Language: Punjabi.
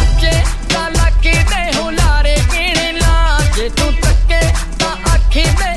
ਸੱਚੇ ਤਾਂ ਲੱਕੀ ਦੇ ਹੁਲਾਰੇ ਕਿਹੜੇ ਲਾ ਜੇ ਤੂੰ ਤੱਕੇ ਤਾਂ ਅੱਖੀ ਦੇ